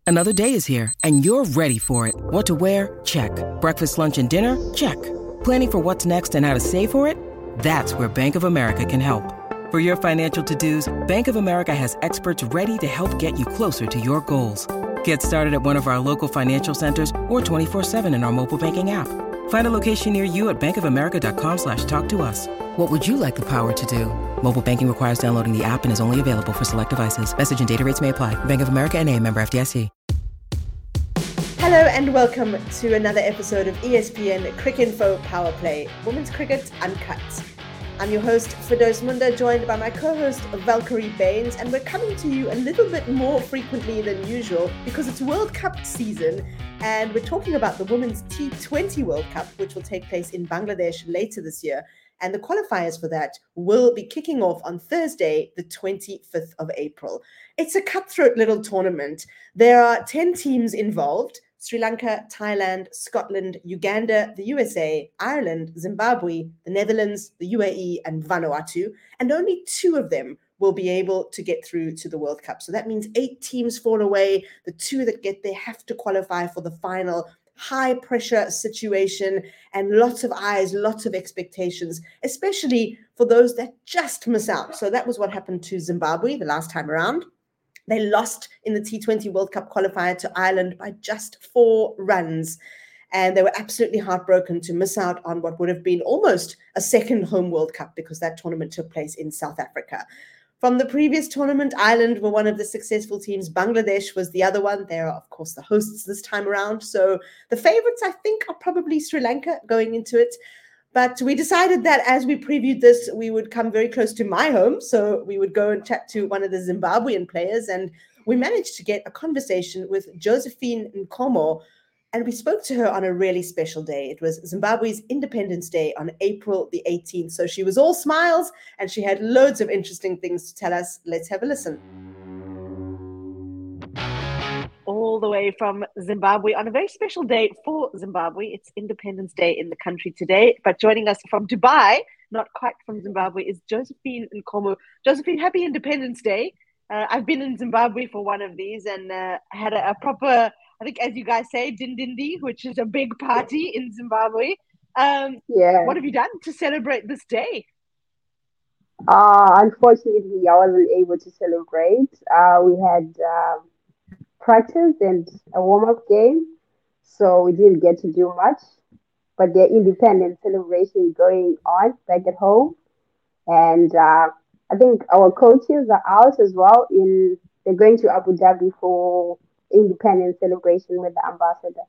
Another day is here, and you're ready for it. What to wear? Check. Breakfast, lunch, and dinner? Check. Planning for what's next and how to save for it? That's where Bank of America can help. For your financial to-dos, Bank of America has experts ready to help get you closer to your goals. Get started at one of our local financial centers or 24/7 in our mobile banking app. Find a location near you at bankofamerica.com/talktous. What would you like the power to do? Mobile banking requires downloading the app and is only available for select devices. Message and data rates may apply. Bank of America N.A., member FDIC. Hello and welcome to another episode of ESPN Cricinfo Power Play, Women's Cricket Uncut. I'm your host, Firdaus Munda, joined by my co-host, Valkyrie Baines, and we're coming to you a little bit more frequently than usual because it's World Cup season, and we're talking about the Women's T20 World Cup, which will take place in Bangladesh later this year. And the qualifiers for that will be kicking off on Thursday, the 25th of April. It's a cutthroat little tournament. There are 10 teams involved: Sri Lanka, Thailand, Scotland, Uganda, the USA, Ireland, Zimbabwe, the Netherlands, the UAE, and Vanuatu. And only 2 of them will be able to get through to the World Cup. So that means 8 teams fall away. The 2 that get there have to qualify for the final. High pressure situation and lots of eyes, lots of expectations, especially for those that just miss out. So that was what happened to Zimbabwe the last time around. They lost in the T20 World Cup qualifier to Ireland by just 4 runs. And they were absolutely heartbroken to miss out on what would have been almost a second home World Cup because that tournament took place in South Africa. From the previous tournament, Ireland were one of the successful teams. Bangladesh was the other one. They are, of course, the hosts this time around. So the favorites, I think, are probably Sri Lanka going into it. But we decided that as we previewed this, we would come very close to my home. So we would go and chat to one of the Zimbabwean players. And we managed to get a conversation with Josephine Nkomo. And we spoke to her on a really special day. It was Zimbabwe's Independence Day on April the 18th. So she was all smiles and she had loads of interesting things to tell us. Let's have a listen. All the way from Zimbabwe on a very special day for Zimbabwe. It's Independence Day in the country today. But joining us from Dubai, not quite from Zimbabwe, is Josephine Nkomo. Josephine, happy Independence Day. I've been in Zimbabwe for one of these and had a proper, I think, as you guys say, Dindindi, which is a big party in Zimbabwe. What have you done to celebrate this day? Unfortunately, I wasn't able to celebrate. We had practice and a warm-up game, so we didn't get to do much. But the independent celebration going on back at home, and I think our coaches are out as well. They're going to Abu Dhabi for independence celebration with the ambassador.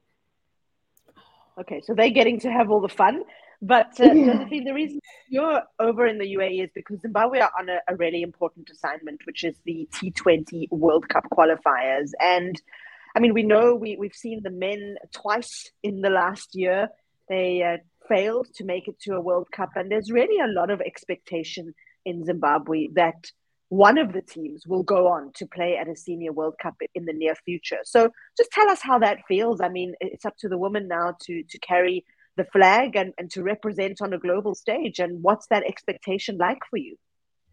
Okay, so they're getting to have all the fun. But Josephine, the reason you're over in the UAE is because Zimbabwe are on a really important assignment, which is the T20 World Cup qualifiers. And I mean, we know we've seen the men twice in the last year. They failed to make it to a World Cup. And there's really a lot of expectation in Zimbabwe that one of the teams will go on to play at a senior World Cup in the near future. So just tell us how that feels. I mean, it's up to the women now to carry the flag and to represent on a global stage. And what's that expectation like for you?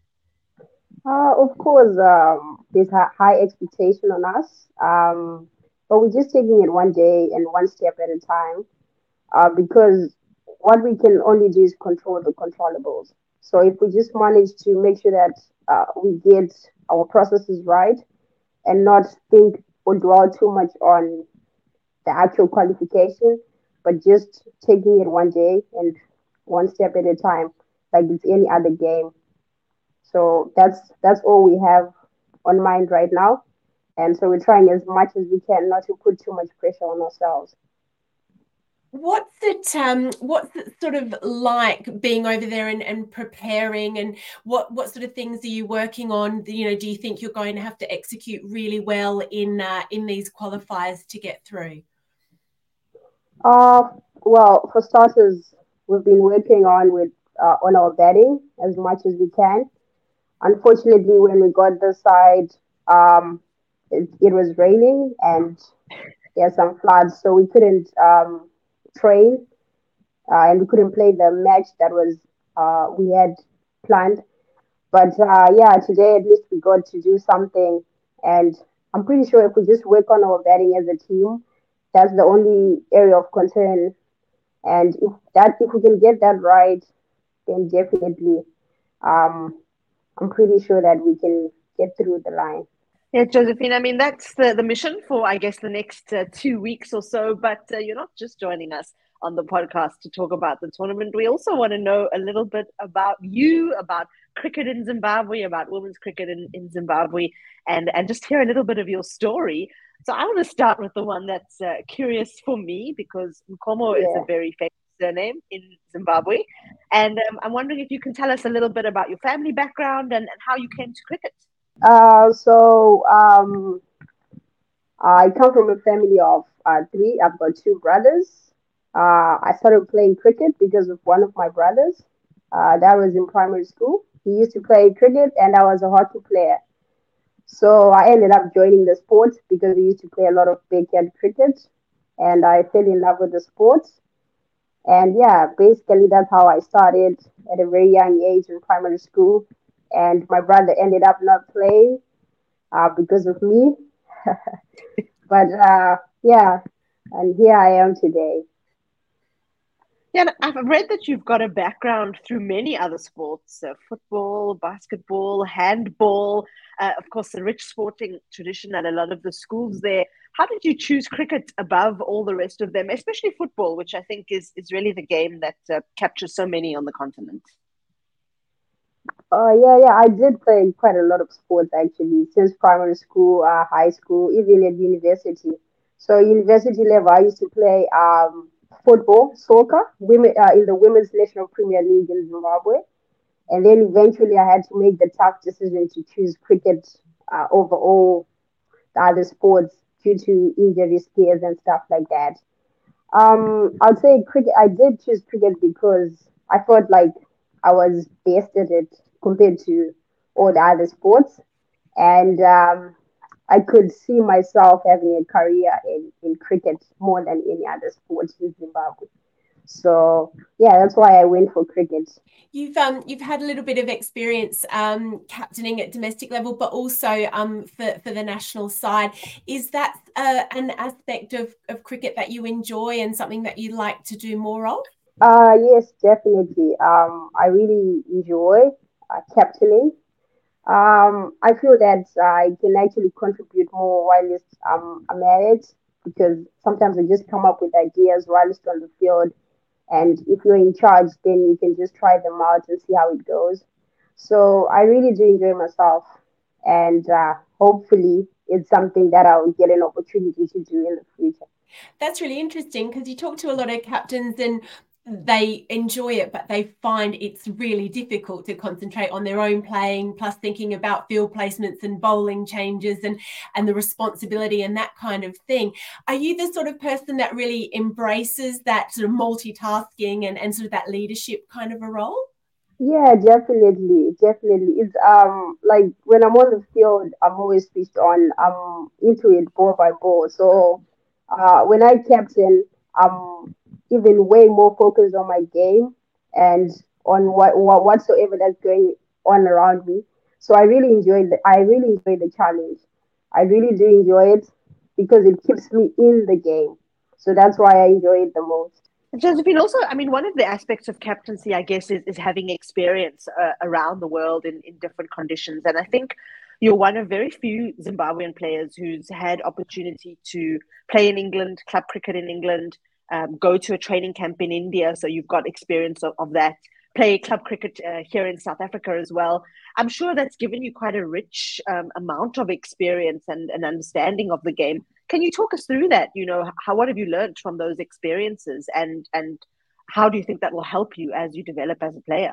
Of course, there's a high expectation on us, but we're just taking it one day and one step at a time because what we can only do is control the controllables. So if we just manage to make sure that we get our processes right and not think or dwell too much on the actual qualification, but just taking it one day and one step at a time, like it's any other game. So that's all we have on mind right now. And so we're trying as much as we can not to put too much pressure on ourselves. What's it sort of like being over there and preparing, and what sort of things are you working on? Do you think you're going to have to execute really well in these qualifiers to get through? Well, for starters, we've been working on our batting as much as we can. Unfortunately, when we got this side, it was raining and there some floods, so we couldn't train and we couldn't play the match that was we had planned. But yeah, today at least we got to do something, and I'm pretty sure if we just work on our batting as a team, that's the only area of concern. And if we can get that right, then definitely, um, I'm pretty sure that we can get through the line. Yeah, Josephine, I mean, that's the mission for, I guess, the next 2 weeks or so. But you're not just joining us on the podcast to talk about the tournament. We also want to know a little bit about you, about cricket in Zimbabwe, about women's cricket in Zimbabwe, and just hear a little bit of your story. So I want to start with the one that's curious for me, because Nkomo is a very famous surname in Zimbabwe. And I'm wondering if you can tell us a little bit about your family background and how you came to cricket. I come from a family of three. I've got two brothers. I started playing cricket because of one of my brothers. That was in primary school. He used to play cricket, and I was a hockey player. So I ended up joining the sport because we used to play a lot of backyard cricket, and I fell in love with the sport. And yeah, basically that's how I started at a very young age in primary school. And my brother ended up not playing because of me. But yeah, and here I am today. Yeah, and I've read that you've got a background through many other sports: football, basketball, handball, of course, the rich sporting tradition at a lot of the schools there. How did you choose cricket above all the rest of them, especially football, which I think is really the game that captures so many on the continent? Yeah. I did play quite a lot of sports actually since primary school, high school, even at university. So university level, I used to play football, soccer, women in the Women's National Premier League in Zimbabwe, and then eventually I had to make the tough decision to choose cricket over all the other sports due to injury scares and stuff like that. I'd say cricket. I did choose cricket because I felt like I was best at it compared to all the other sports, and I could see myself having a career in cricket more than any other sport in Zimbabwe. So yeah, that's why I went for cricket. You've had a little bit of experience captaining at domestic level, but also for the national side. Is that an aspect of cricket that you enjoy and something that you like to do more of? Yes, definitely. I really enjoy captaining. I feel that I can actually contribute more while I'm at it because sometimes I just come up with ideas while it's on the field. And if you're in charge, then you can just try them out and see how it goes. So I really do enjoy myself. And hopefully, it's something that I'll get an opportunity to do in the future. That's really interesting because you talk to a lot of captains and they enjoy it, but they find it's really difficult to concentrate on their own playing, plus thinking about field placements and bowling changes and the responsibility and that kind of thing. Are you the sort of person that really embraces that sort of multitasking and sort of that leadership kind of a role? Yeah, definitely, definitely. It's like when I'm on the field, I'm always switched on. I'm into it ball by ball. So when I captain, I'm even way more focused on my game and on whatsoever that's going on around me. So I really enjoy the challenge. I really do enjoy it because it keeps me in the game. So that's why I enjoy it the most. Josephine, also, I mean, one of the aspects of captaincy, I guess, is having experience around the world in different conditions. And I think you're one of very few Zimbabwean players who's had opportunity to play in England, club cricket in England, go to a training camp in India. So you've got experience of that. Play club cricket here in South Africa as well. I'm sure that's given you quite a rich amount of experience and an understanding of the game. Can you talk us through that? You know, what have you learned from those experiences, and how do you think that will help you as you develop as a player?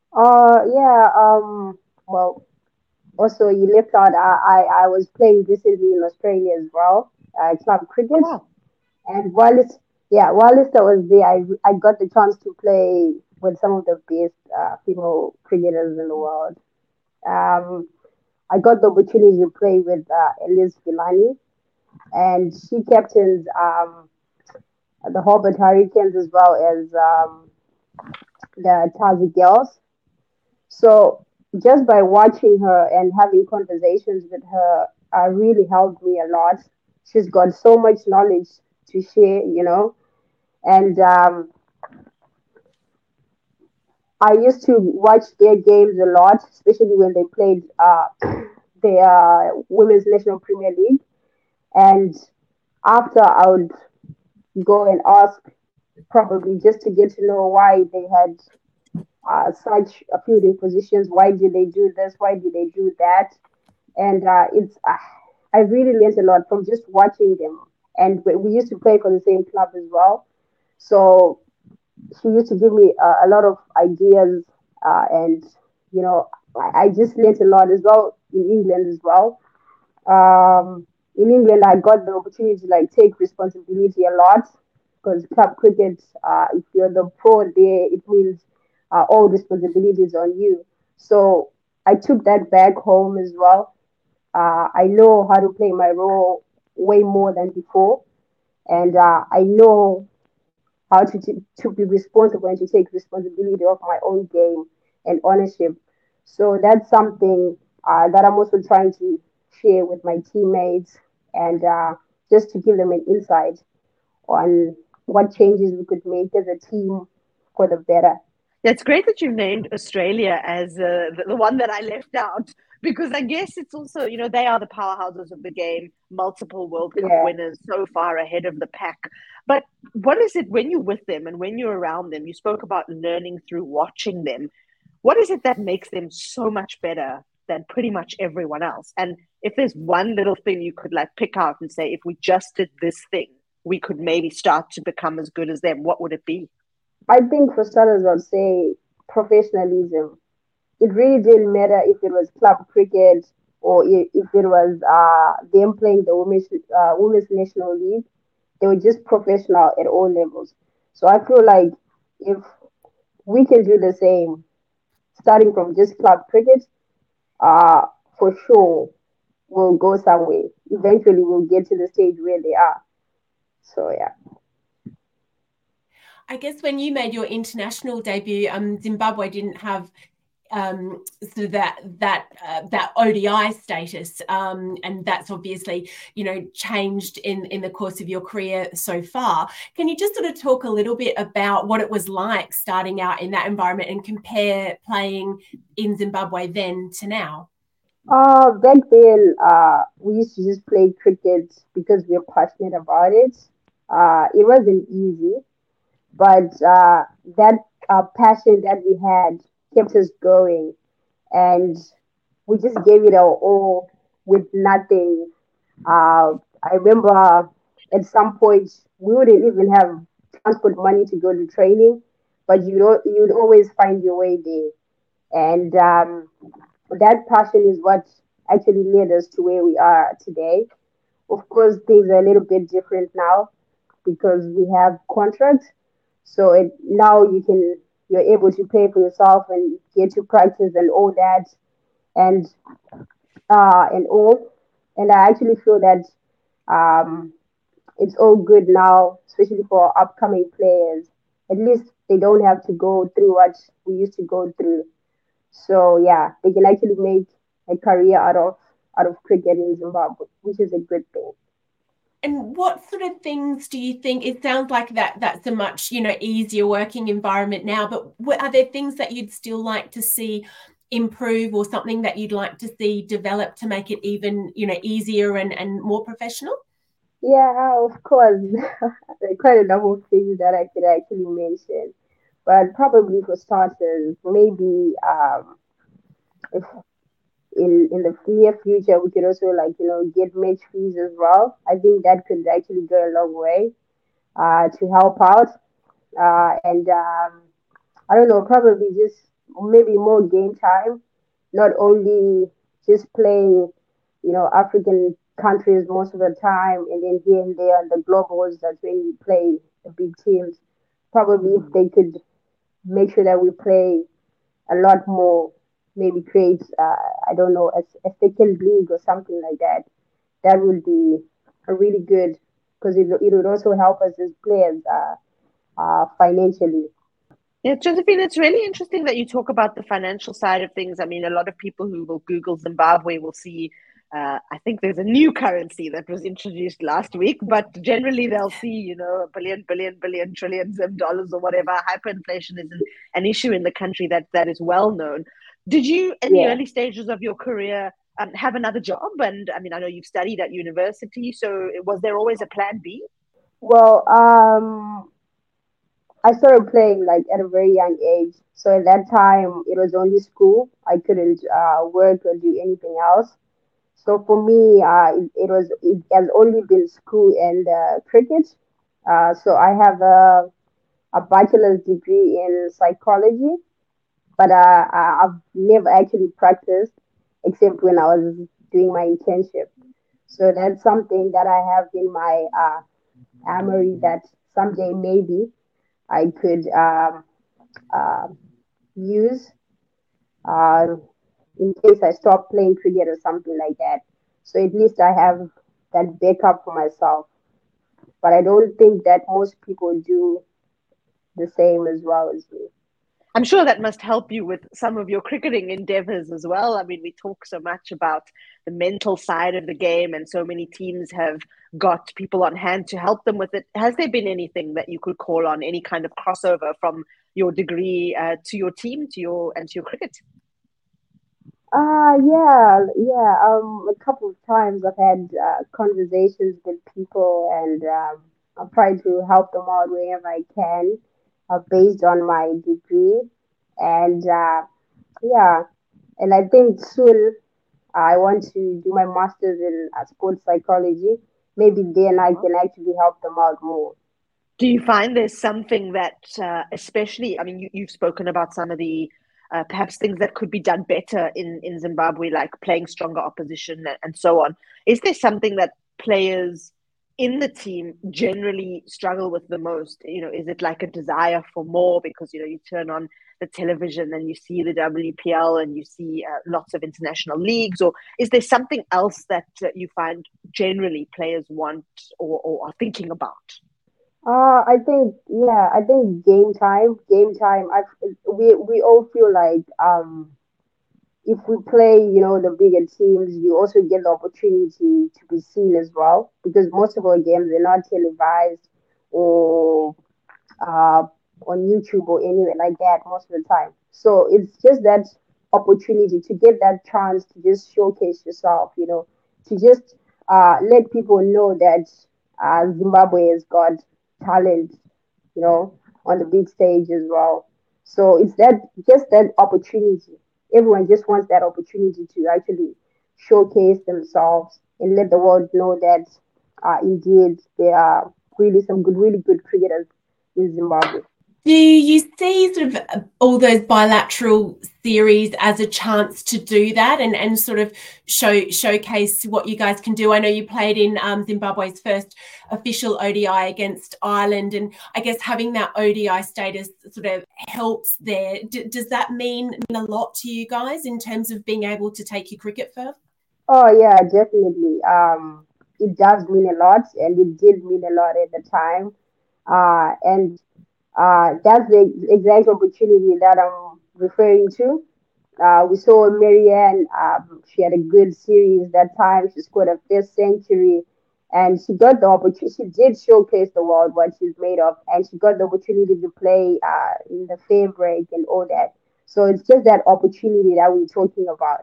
Yeah. Well, also you left out. I was playing recently in Australia as well. Club Oh, cricket, wow. and whilst I was there, I got the chance to play with some of the best female cricketers in the world. Um, I got the opportunity to play with Elias Villani, and she captains the Hobart Hurricanes as well as the Tazi Girls. So just by watching her and having conversations with her really helped me a lot. She's got so much knowledge to share, and I used to watch their games a lot, especially when they played their Women's National Premier League. And after I would go and ask, probably just to get to know why they had such a fielding positions. Why did they do this? Why did they do that? And I really learned a lot from just watching them. And we used to play for the same club as well. So she used to give me a lot of ideas, and you know, I just learned a lot as well in England as well. In England, I got the opportunity to like take responsibility a lot because club cricket, if you're the pro there, it means all responsibilities on you. So I took that back home as well. I know how to play my role way more than before, and I know how to be responsible and to take responsibility of my own game and ownership. So that's something that I'm also trying to share with my teammates, and just to give them an insight on what changes we could make as a team for the better. It's great that you've named Australia as the one that I left out because I guess it's also, they are the powerhouses of the game, multiple World Cup Yeah. winners, so far ahead of the pack. But what is it when you're with them and when you're around them? You spoke about learning through watching them. What is it that makes them so much better than pretty much everyone else? And if there's one little thing you could like pick out and say, if we just did this thing, we could maybe start to become as good as them, what would it be? I think for starters, I'd say professionalism. It really didn't matter if it was club cricket or if it was them playing the women's national league. They were just professional at all levels. So I feel like if we can do the same, starting from just club cricket, uh, for sure we'll go somewhere. Eventually, we'll get to the stage where they are. So yeah. I guess when you made your international debut, Zimbabwe didn't have so that ODI status, and that's obviously changed in the course of your career so far. Can you just sort of talk a little bit about what it was like starting out in that environment and compare playing in Zimbabwe then to now? Back then, we used to just play cricket because we were passionate about it. It wasn't easy, but that passion that we had kept us going, and we just gave it our all with nothing. I remember at some point we wouldn't even have transport money to go to training, but you'd always find your way there, and that passion is what actually led us to where we are today. Of course, things are a little bit different now because we have contracts. So now you're able to pay for yourself and get to practice and all that, and and all. And I actually feel that um, it's all good now, especially for upcoming players. At least they don't have to go through what we used to go through. So yeah, they can actually make a career out of cricket in Zimbabwe, which is a good thing. And what sort of things do you think? It sounds like that's a much easier working environment now, but are there things that you'd still like to see improve, or something that you'd like to see develop to make it even easier and more professional? Yeah, of course. There are quite a number of things that I could actually mention, but probably for starters, maybe if in the near future we could also like get match fees as well. I think that could actually go a long way to help out, and I don't know, probably just maybe more game time, not only just playing, African countries most of the time, and then here and there on the globals, that's when we play the big teams. Probably if they could make sure that we play a lot more, maybe create, I don't know, a second league or something like that, that would be a really good, because it would also help us as players financially. Yeah, Josephine, it's really interesting that you talk about the financial side of things. I mean, a lot of people who will Google Zimbabwe will see I think there's a new currency that was introduced last week, but generally they'll see, a billion, trillions of dollars or whatever. Hyperinflation is an issue in the country that is well known. Did you, in the early stages of your career, have another job? And I mean, I know you've studied at university, so was there always a plan B? Well, I started playing like at a very young age. So at that time, it was only school. I couldn't work or do anything else. So for me, it has only been school and cricket. So I have a bachelor's degree in psychology, but I've never actually practiced except when I was doing my internship. So that's something that I have in my armory that someday maybe I could uh, use uh, in case I stop playing cricket or something like that. So at least I have that backup for myself. But I don't think that most people do the same as well as me. I'm sure that must help you with some of your cricketing endeavors as well. I mean, we talk so much about the mental side of the game, and so many teams have got people on hand to help them with it. Has there been anything that you could call on, any kind of crossover from your degree to your team, to your cricket? Yeah. A couple of times I've had conversations with people, and I've tried to help them out wherever I can, based on my degree. And yeah, and I think soon I want to do my master's in sports psychology. Maybe then I can actually help them out more. Do you find there's something that, especially, I mean, you've spoken about some of the perhaps things that could be done better in Zimbabwe, like playing stronger opposition and so on. Is there something that players in the team generally struggle with the most? Is it like a desire for more because, you turn on the television and you see the WPL and you see lots of international leagues? Or is there something else that you find generally players want or are thinking about? I think game time. Game time. We all feel like if we play, the bigger teams, you also get the opportunity to be seen as well because most of our games are not televised or uh, on YouTube or anywhere like that most of the time. So it's just that opportunity to get that chance to just showcase yourself, to just let people know that Zimbabwe has got talent, on the big stage as well. So it's that opportunity. Everyone just wants that opportunity to actually showcase themselves and let the world know that indeed there are really good cricketers in Zimbabwe. Do you see sort of all those bilateral series as a chance to do that and sort of showcase what you guys can do? I know you played in Zimbabwe's first official ODI against Ireland, and I guess having that ODI status sort of helps there. Does that mean a lot to you guys in terms of being able to take your cricket further? Oh yeah, definitely. It does mean a lot, and it did mean a lot at the time. And that's the exact opportunity that I'm referring to. We saw Marianne. She had a good series that time. She scored her first century, and she got the opportunity. She did showcase the world what she's made of, and she got the opportunity to play in the fair break and all that. So it's just that opportunity that we're talking about.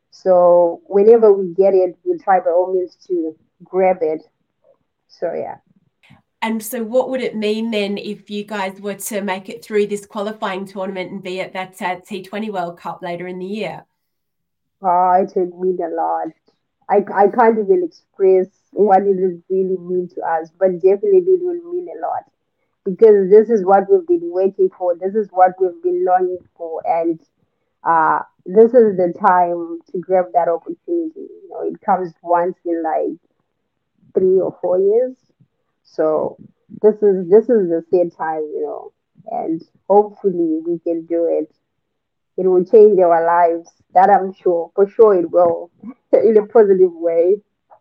So whenever we get it, we'll try by all means to grab it. So yeah. And so what would it mean then if you guys were to make it through this qualifying tournament and be at that T20 World Cup later in the year? Oh, it would mean a lot. I can't even express what it would really mean to us, but definitely it will mean a lot because this is what we've been waiting for. This is what we've been longing for, and this is the time to grab that opportunity. It comes once in like 3 or 4 years. So this is the same time, and hopefully we can do it. It will change our lives. That I'm sure. For sure it will. In a positive way.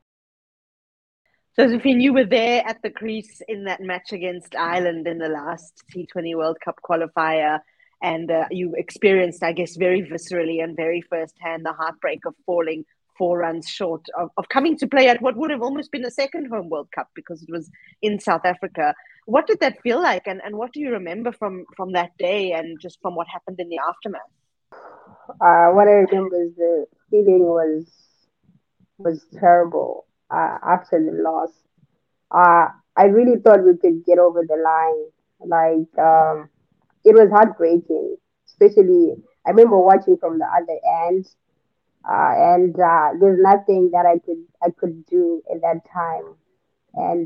So, Josephine, you were there at the crease in that match against Ireland in the last T20 World Cup qualifier, and you experienced, I guess, very viscerally and very firsthand the heartbreak of falling 4 runs short of coming to play at what would have almost been a second home World Cup because it was in South Africa. What did that feel like, and what do you remember from that day and just from what happened in the aftermath? What I remember is the feeling was terrible after the loss. I really thought we could get over the line. Like it was heartbreaking, especially I remember watching from the other end, and there's nothing that I could do at that time, and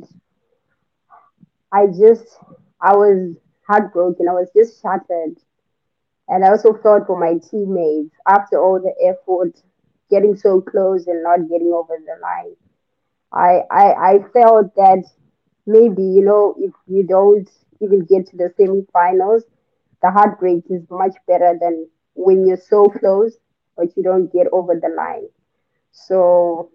I was heartbroken. I was just shattered, and I also felt for my teammates after all the effort, getting so close and not getting over the line. I felt that maybe, if you don't even get to the semifinals, the heartbreak is much better than when you're so close but you don't get over the line. So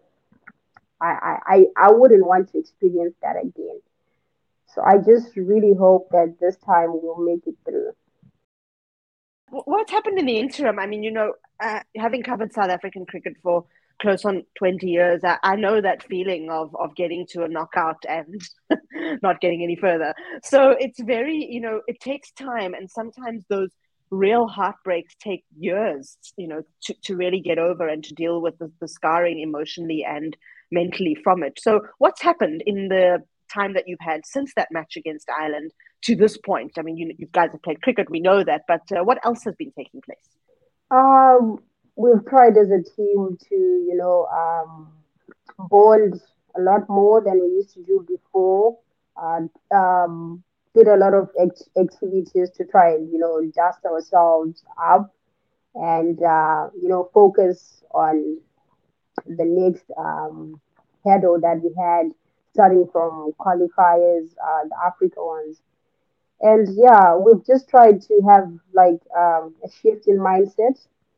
I wouldn't want to experience that again. So I just really hope that this time we'll make it through. What's happened in the interim? I mean, having covered South African cricket for close on 20 years, I know that feeling of getting to a knockout and not getting any further. So it's very, it takes time. And sometimes those real heartbreaks take years, to really get over and to deal with the scarring emotionally and mentally from it. So what's happened in the time that you've had since that match against Ireland to this point? I mean, you guys have played cricket, we know that, but what else has been taking place? We've tried as a team to, bond a lot more than we used to do before. Uh, did a lot of activities to try and, dust ourselves up and, focus on the next hurdle that we had, starting from qualifiers, the Africa ones. And yeah, we've just tried to have like a shift in mindset,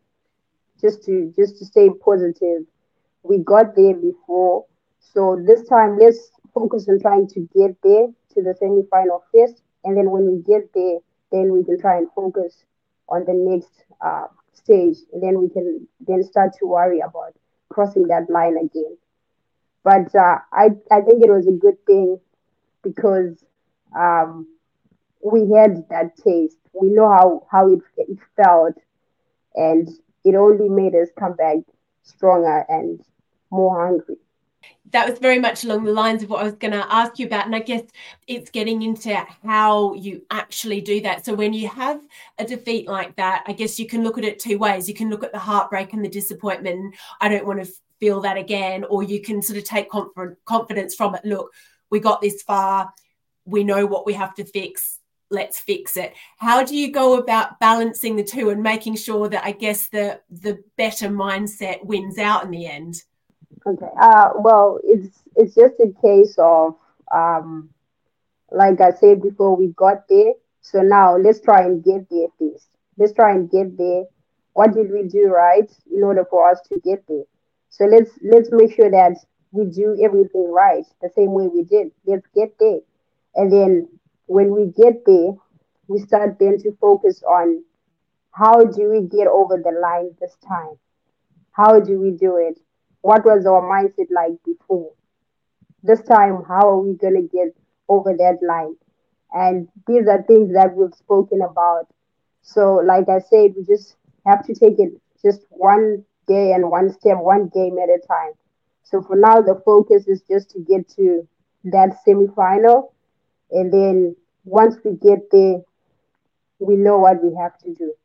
just to stay positive. We got there before, so this time let's focus on trying to get there to the semi-final first, and then when we get there, then we can try and focus on the next stage, and then we can then start to worry about crossing that line again. But I think it was a good thing because um, we had that taste. We know how it felt, and it only made us come back stronger and more hungry. That was very much along the lines of what I was going to ask you about. And I guess it's getting into how you actually do that. So when you have a defeat like that, I guess you can look at it two ways. You can look at the heartbreak and the disappointment. I don't want to feel that again. Or you can sort of take confidence from it. Look, we got this far. We know what we have to fix. Let's fix it. How do you go about balancing the two and making sure that I guess the better mindset wins out in the end? Okay. Well, it's just a case of um, like I said before, we got there. So now let's try and get there first. Let's try and get there. What did we do right in order for us to get there? So let's make sure that we do everything right the same way we did. Let's get there, and then when we get there, we start then to focus on how do we get over the line this time? How do we do it? What was our mindset like before? This time, how are we going to get over that line? And these are things that we've spoken about. So, like I said, we just have to take it just one day and one step, one game at a time. So, for now, the focus is just to get to that semi-final. And then once we get there, we know what we have to do.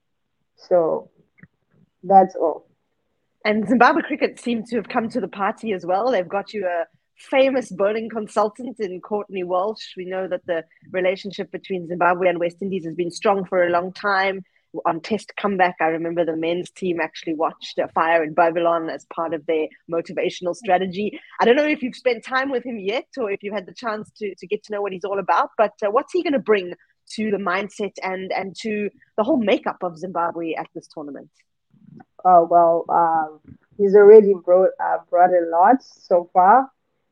So, that's all. And Zimbabwe Cricket seems to have come to the party as well. They've got you a famous bowling consultant in Courtney Walsh. We know that the relationship between Zimbabwe and West Indies has been strong for a long time. On Test comeback, I remember the men's team actually watched Fire in Babylon as part of their motivational strategy. I don't know if you've spent time with him yet or if you had the chance to get to know what he's all about, but what's he going to bring to the mindset and to the whole makeup of Zimbabwe at this tournament? Oh, well, he's already brought a lot so far.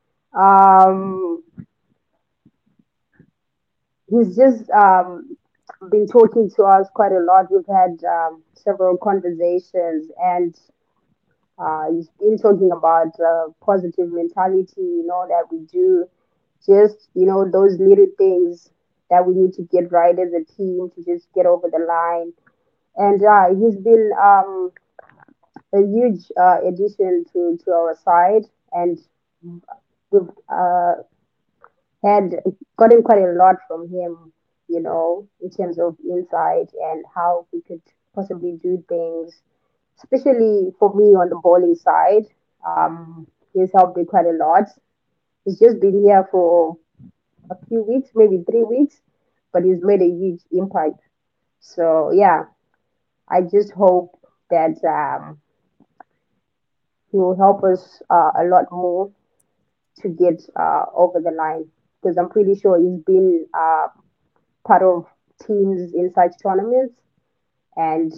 Um, he's just been talking to us quite a lot. We've had several conversations, and He's been talking about positive mentality, that we do just, those little things that we need to get right as a team to just get over the line. And he's been a huge addition to our side. And we've had gotten quite a lot from him, in terms of insight and how we could possibly do things, especially for me on the bowling side. He's helped me quite a lot. He's just been here for a few weeks, maybe 3 weeks, but he's made a huge impact. So yeah, I just hope that he will help us a lot more to get over the line because I'm pretty sure he's been part of teams in such tournaments, and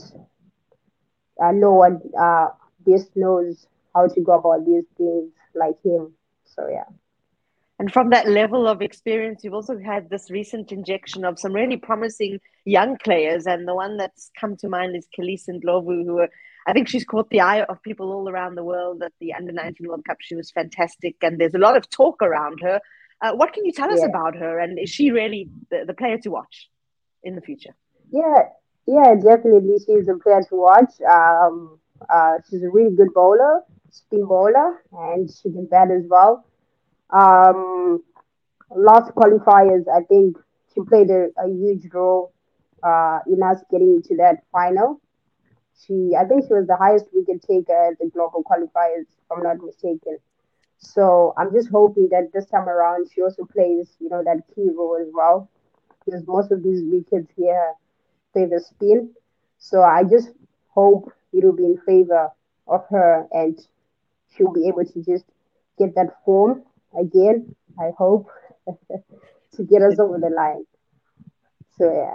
no one best knows how to go about these things like him. So yeah. And from that level of experience, you've also had this recent injection of some really promising young players. And the one that's come to mind is Khaleesi Ndlovu, who I think she's caught the eye of people all around the world at the Under 19 World Cup. She was fantastic. And there's a lot of talk around her. What can you tell us about her? And is she really the player to watch in the future? Yeah, definitely. She's a player to watch. She's a really good bowler, spin bowler, and she can bat as well. Um, Last qualifiers, I think she played a huge role in us getting into that final. I think she was the highest wicket taker at the global qualifiers, if I'm not mistaken. So I'm just hoping that this time around she also plays, that key role as well, because most of these wickets here favor spin. So I just hope it will be in favor of her and she'll be able to just get that form again. I hope to get us over the line. So yeah.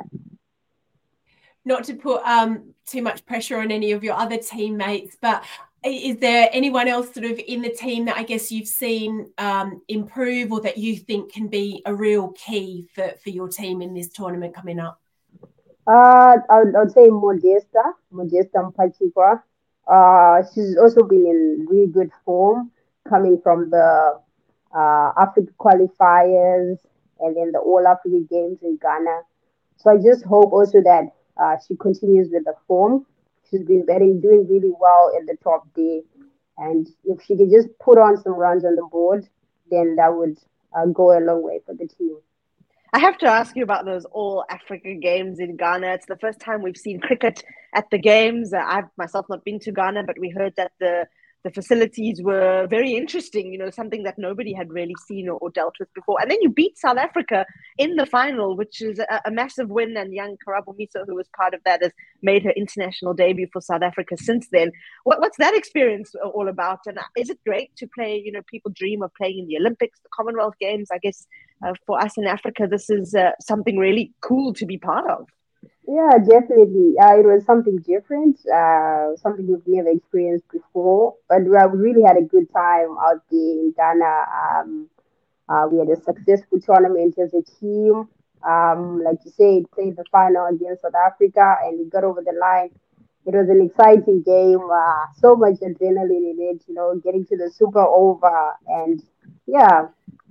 Not to put too much pressure on any of your other teammates, but is there anyone else sort of in the team that I guess you've seen improve or that you think can be a real key for your team in this tournament coming up? I would say Modesta Mpachikwa. She's also been in really good form coming from the Africa qualifiers and then the All Africa Games in Ghana. So I just hope also that she continues with the form. She's been doing really well in the top day, and if she could just put on some runs on the board, then that would go a long way for the team. I have to ask you about those All Africa Games in Ghana. It's the first time we've seen cricket at the games. I've myself not been to Ghana, but we heard that the facilities were very interesting, something that nobody had really seen or dealt with before. And then you beat South Africa in the final, which is a massive win. And young Karabo Miso, who was part of that, has made her international debut for South Africa since then. What's that experience all about? And is it great to play, people dream of playing in the Olympics, the Commonwealth Games? I guess for us in Africa, this is something really cool to be part of. Yeah, definitely. It was something different, something we've never experienced before. But we really had a good time out there in Ghana. We had a successful tournament as a team. Like you said, played the final against South Africa and we got over the line. It was an exciting game. So much adrenaline in it, getting to the super over. And yeah,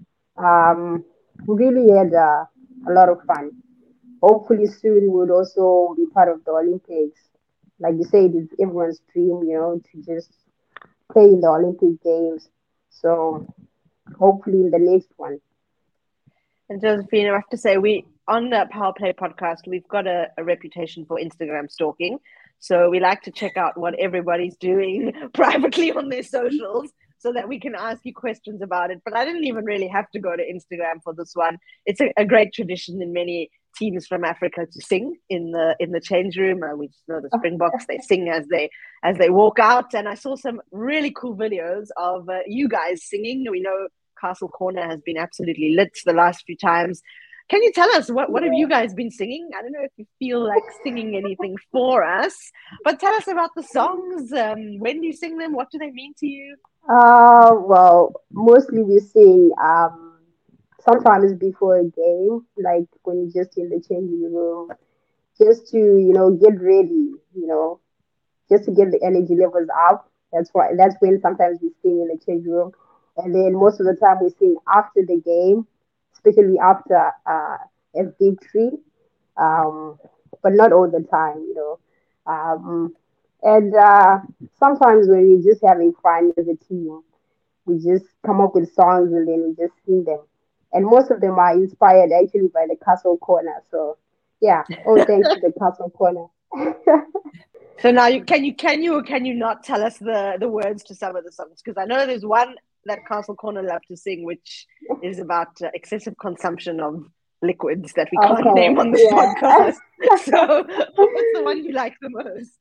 we really had a lot of fun. Hopefully soon we'll also be part of the Olympics. Like you said, it's everyone's dream, to just play in the Olympic Games. So hopefully in the next one. And Josephine, I have to say, we on the Power Play podcast, we've got a reputation for Instagram stalking. So we like to check out what everybody's doing privately on their socials so that we can ask you questions about it. But I didn't even really have to go to Instagram for this one. It's a great tradition in many teams from Africa to sing in the change room. We just know the Springboks, they sing as they walk out. And I saw some really cool videos of you guys singing. We know Castle Corner has been absolutely lit the last few times. Can you tell us what have you guys been singing? I don't know if you feel like singing anything for us, but tell us about the songs. When do you sing them? What do they mean to you? Well, mostly we sing sometimes before a game, like when you're just in the changing room, just to get ready, just to get the energy levels up That's when sometimes we sing in the change room, and then most of the time we sing after the game, especially after a victory. Um, but not all the time, you know. And sometimes when we're just having fun as a team, we just come up with songs and then we just sing them. And most of them are inspired actually by the Castle Corner. So yeah, all thanks to the Castle Corner. So now can you not tell us the words to some of the songs? Because I know there's one that Castle Corner love to sing, which is about excessive consumption of liquids that we can't name on this podcast. So what's the one you like the most?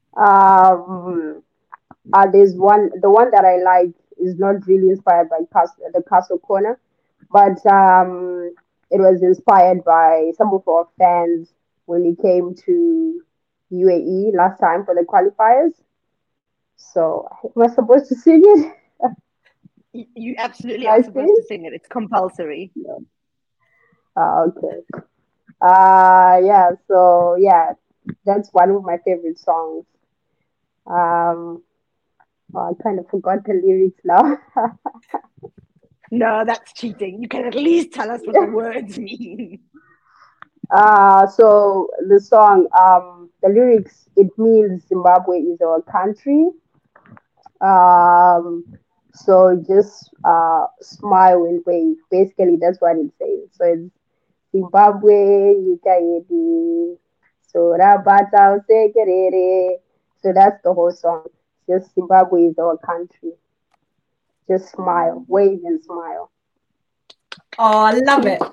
There's one. The one that I like is not really inspired by the Castle Corner, but it was inspired by some of our fans when we came to UAE last time for the qualifiers. So am I supposed to sing it? You absolutely are supposed to sing it. It's compulsory. Yeah. Okay. Yeah. So yeah, that's one of my favorite songs. I kind of forgot the lyrics now. No, that's cheating. You can at least tell us what the words mean. So the song, the lyrics, it means Zimbabwe is our country. So just smile and wave. Basically, that's what it says. So it's Zimbabwe, Yikayedi, so Rabata Sekerere. So that's the whole song. Just Zimbabwe is our country. Just smile, wave and smile. Oh, I love it.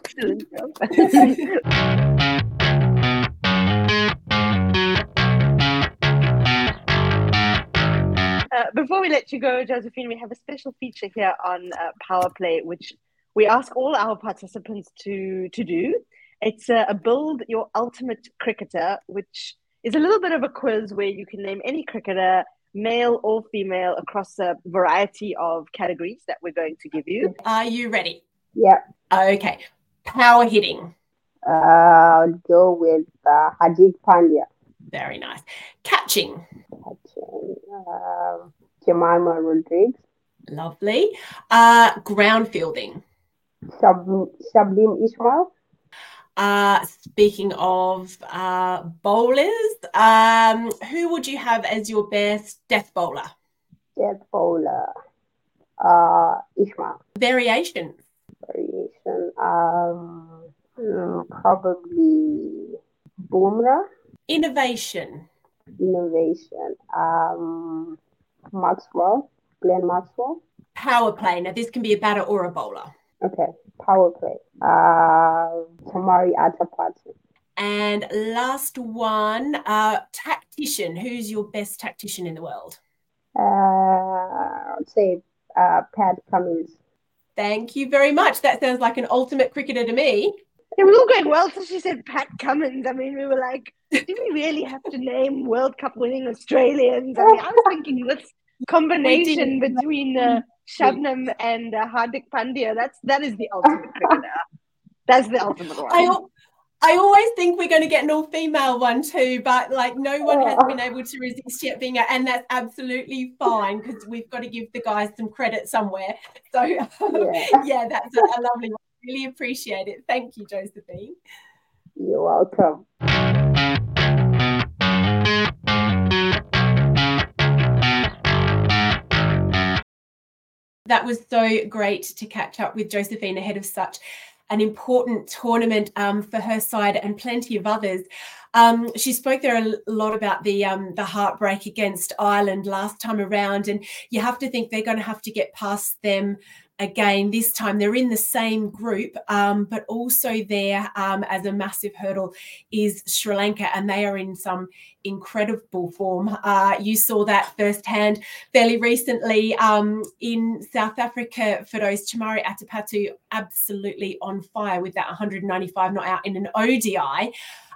Before we let you go, Josephine, we have a special feature here on Power Play, which we ask all our participants to do. It's a Build Your Ultimate Cricketer, which is a little bit of a quiz where you can name any cricketer, male or female, across a variety of categories that we're going to give you. Are you ready? Yeah. Okay. Power hitting. I'll go with Hardik Pandya. Very nice. Catching. Jemima Rodriguez. Lovely. Ground fielding. Shablim Ismail. Speaking of bowlers, who would you have as your best death bowler? Death bowler. Ismail. Variation. Probably Bumrah. Innovation. Maxwell. Glenn Maxwell. Power play. Now, this can be a batter or a bowler. Okay. Power play. Tamari Atapati. And last one, tactician. Who's your best tactician in the world? I'd say Pat Cummins. Thank you very much. That sounds like an ultimate cricketer to me. It was all going well till she said Pat Cummins. I mean, we were like, do we really have to name World Cup winning Australians? I mean, I was thinking this combination between Shabnam and Hardik Pandya, that is the ultimate cricketer. That's the ultimate one. I always think we're going to get an all-female one too, but like no one has been able to resist yet being and that's absolutely fine because we've got to give the guys some credit somewhere. So yeah, that's a lovely one. Really appreciate it. Thank you, Josephine. You're welcome. That was so great to catch up with Josephine ahead of such an important tournament for her side and plenty of others. She spoke there a lot about the heartbreak against Ireland last time around, and you have to think they're going to have to get past them again this time. They're in the same group, but also there as a massive hurdle is Sri Lanka, and they are in some incredible form. You saw that firsthand fairly recently in South Africa. Firdaus Chamari Atapatu absolutely on fire with that 195 not out in an ODI.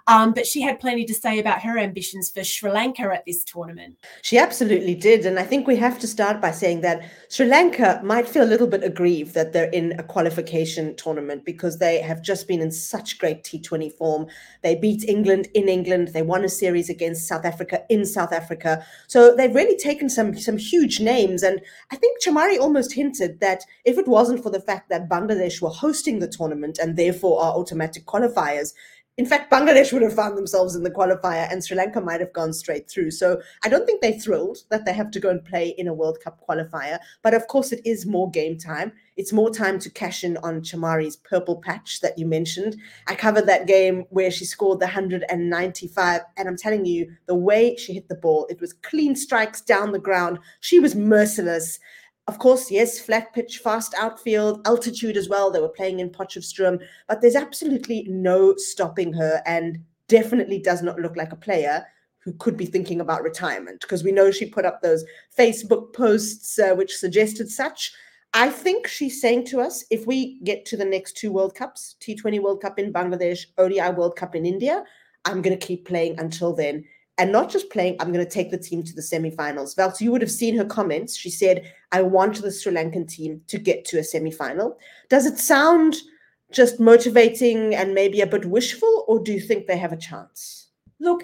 But she had plenty to say about her ambitions for Sri Lanka at this tournament. She absolutely did. And I think we have to start by saying that Sri Lanka might feel a little bit aggrieved that they're in a qualification tournament because they have just been in such great T20 form. They beat England in England. They won a series against South Africa in South Africa. So they've really taken some huge names. And I think Chamari almost hinted that if it wasn't for the fact that Bangladesh were hosting the tournament and therefore are automatic qualifiers, in fact, Bangladesh would have found themselves in the qualifier and Sri Lanka might have gone straight through. So I don't think they're thrilled that they have to go and play in a World Cup qualifier. But of course, it is more game time. It's more time to cash in on Chamari's purple patch that you mentioned. I covered that game where she scored the 195. And I'm telling you, the way she hit the ball, it was clean strikes down the ground. She was merciless. Of course, yes, flat pitch, fast outfield, altitude as well. They were playing in Potchefstroom, but there's absolutely no stopping her and definitely does not look like a player who could be thinking about retirement because we know she put up those Facebook posts which suggested such. I think she's saying to us, if we get to the next two World Cups, T20 World Cup in Bangladesh, ODI World Cup in India, I'm going to keep playing until then. And not just playing, I'm going to take the team to the semifinals. Val, you would have seen her comments. She said, I want the Sri Lankan team to get to a semifinal. Does it sound just motivating and maybe a bit wishful, or do you think they have a chance? Look,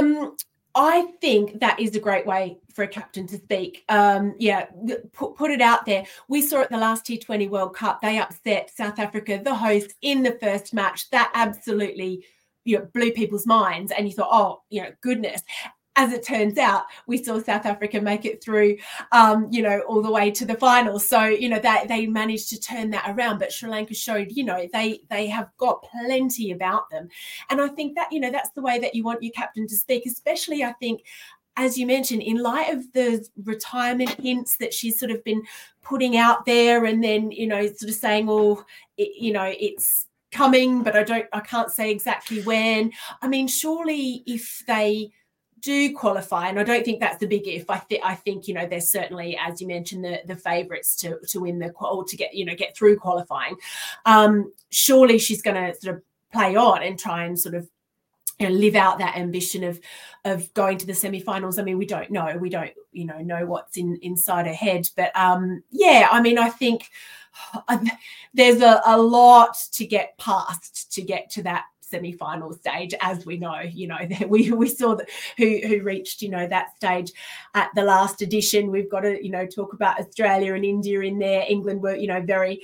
I think that is a great way for a captain to speak. Put it out there. We saw at the last T20 World Cup, they upset South Africa, the host, in the first match. That absolutely blew people's minds, and you thought, oh, goodness. As it turns out, we saw South Africa make it through, all the way to the finals. So, they managed to turn that around. But Sri Lanka showed, they have got plenty about them. And I think that, that's the way that you want your captain to speak, especially, I think, as you mentioned, in light of the retirement hints that she's sort of been putting out there and then, sort of saying, it's coming, but I can't say exactly when. I mean, surely if they do qualify, and I don't think that's the big if. I think they're certainly, as you mentioned, the favourites to win or to get through qualifying. Surely she's going to sort of play on and try and sort of live out that ambition of going to the semi-finals. I mean, we don't know know what's inside her head, but I think there's a lot to get past to get to that semi-final stage, as we know. We saw that who reached that stage at the last edition. We've got to talk about Australia and India in there. England were very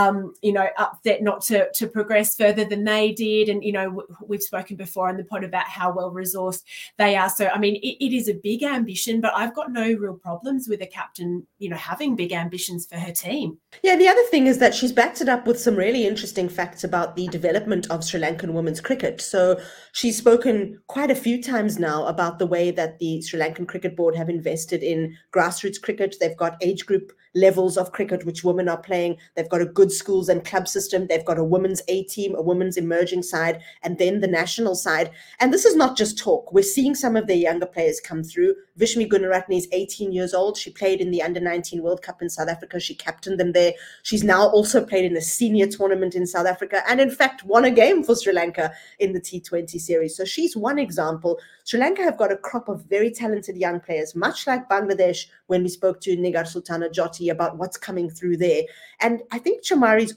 upset not to progress further than they did, and we've spoken before on the pod about how well resourced they are. So I mean, it is a big ambition, but I've got no real problems with a captain having big ambitions for her team. Yeah, the other thing is that she's backed it up with some really interesting facts about the development of Sri Lankan women's cricket. So she's spoken quite a few times now about the way that the Sri Lankan Cricket Board have invested in grassroots cricket. They've got age group levels of cricket which women are playing. They've got a good schools and club system. They've got a women's A team, a women's emerging side, and then the national side. And this is not just talk. We're seeing some of their younger players come through. Vishmi Gunaratne is 18 years old. She played in the Under-19 World Cup in South Africa. She captained them there. She's now also played in a senior tournament in South Africa and in fact won a game for Sri Lanka in the T20 series. So she's one example. Sri Lanka have got a crop of very talented young players, much like Bangladesh when we spoke to Nigar Sultana Jyoti about what's coming through there. And I think Chamari's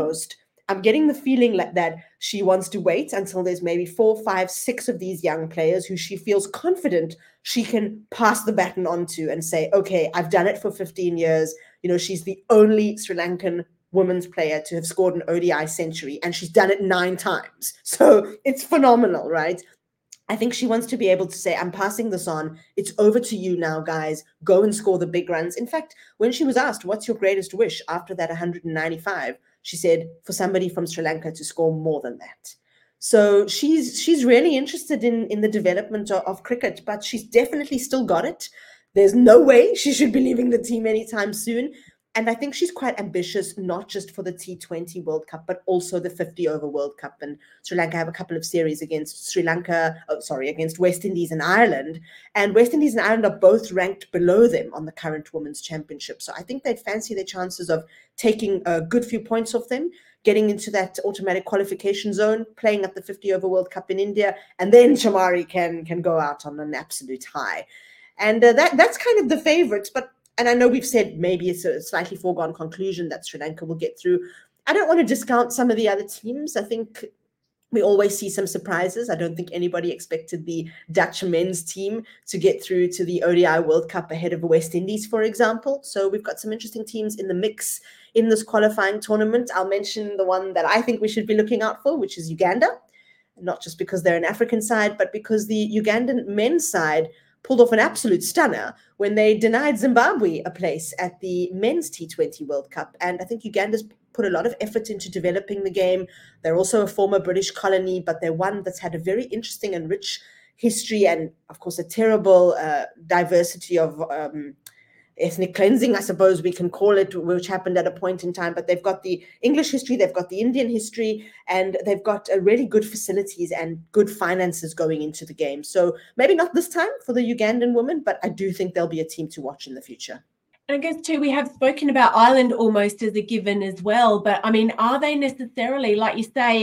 I'm getting the feeling like that she wants to wait until there's maybe 4, 5, 6 of these young players who she feels confident she can pass the baton on to and say, okay, I've done it for 15 years. She's the only Sri Lankan women's player to have scored an ODI century, and she's done it 9 times. So it's phenomenal, right? I think she wants to be able to say, I'm passing this on. It's over to you now, guys. Go and score the big runs. In fact, when she was asked, what's your greatest wish after that 195, she said, for somebody from Sri Lanka to score more than that. So she's really interested in the development of cricket, but she's definitely still got it. There's no way she should be leaving the team anytime soon. And I think she's quite ambitious, not just for the T20 World Cup, but also the 50-over World Cup. And Sri Lanka have a couple of series against against West Indies and Ireland. And West Indies and Ireland are both ranked below them on the current Women's Championship. So I think they'd fancy their chances of taking a good few points off them. getting into that automatic qualification zone, playing at the 50-over World Cup in India, and then Chamari can go out on an absolute high. And that's kind of the favorites. And I know we've said maybe it's a slightly foregone conclusion that Sri Lanka will get through. I don't want to discount some of the other teams. I think we always see some surprises. I don't think anybody expected the Dutch men's team to get through to the ODI World Cup ahead of West Indies, for example. So we've got some interesting teams in the mix in this qualifying tournament. I'll mention the one that I think we should be looking out for, which is Uganda. Not just because they're an African side, but because the Ugandan men's side pulled off an absolute stunner when they denied Zimbabwe a place at the men's T20 World Cup. And I think Uganda's put a lot of effort into developing the game. They're also a former British colony, but they're one that's had a very interesting and rich history and, of course, a terrible diversity of ethnic cleansing, I suppose we can call it, which happened at a point in time. But they've got the English history, they've got the Indian history, and they've got really good facilities and good finances going into the game. So maybe not this time for the Ugandan women, but I do think they'll be a team to watch in the future. And I guess, too, we have spoken about Ireland almost as a given as well. But, I mean, are they necessarily, like you say,